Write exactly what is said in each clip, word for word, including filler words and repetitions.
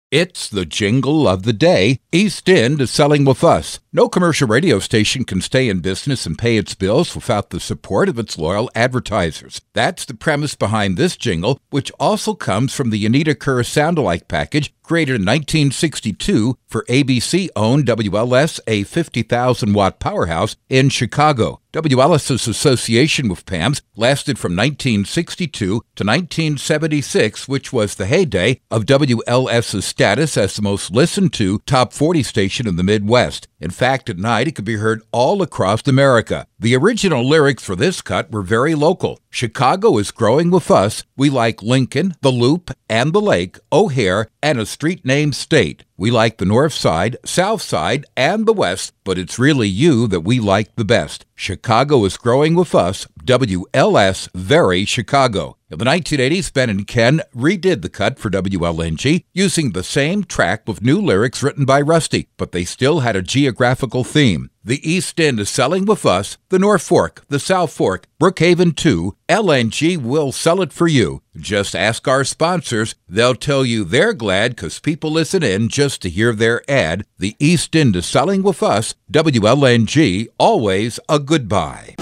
It's the jingle of the day. East End is selling with us. No commercial radio station can stay in business and pay its bills without the support of its loyal advertisers. That's the premise behind this jingle, which also comes from the Anita Kerr Sound-alike package created in nineteen sixty-two for A B C-owned W L S, a fifty thousand watt powerhouse in Chicago. WLS's association with P A Ms lasted from nineteen sixty-two to nineteen seventy-six, which was the heyday of WLS's status as the most listened to top forty station in the Midwest. In fact, at night it could be heard all across America. The original lyrics for this cut were very local. Chicago is growing with us. We like Lincoln, the Loop, and the Lake, O'Hare, and a street named State. We like the North Side, South Side, and the West, but it's really you that we like the best. Chicago is growing with us. W L S Very Chicago. In the nineteen eighties, Ben and Ken redid the cut for W L N G using the same track with new lyrics written by Rusty, but they still had a geographical theme. The East End is selling with us, the North Fork, the South Fork, Brookhaven too. L N G will sell it for you. Just ask our sponsors. They'll tell you they're glad because people listen in just to hear their ad. The East End is selling with us, W L N G, always a good buy.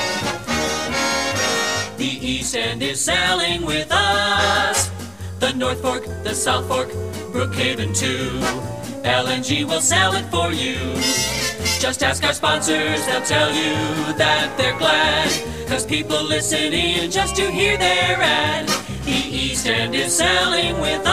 The East End is selling with us. The North Fork, the South Fork, Brookhaven too. L N G will sell it for you. Just ask our sponsors, they'll tell you that they're glad, cause people listen in just to hear their ad. The East End is selling with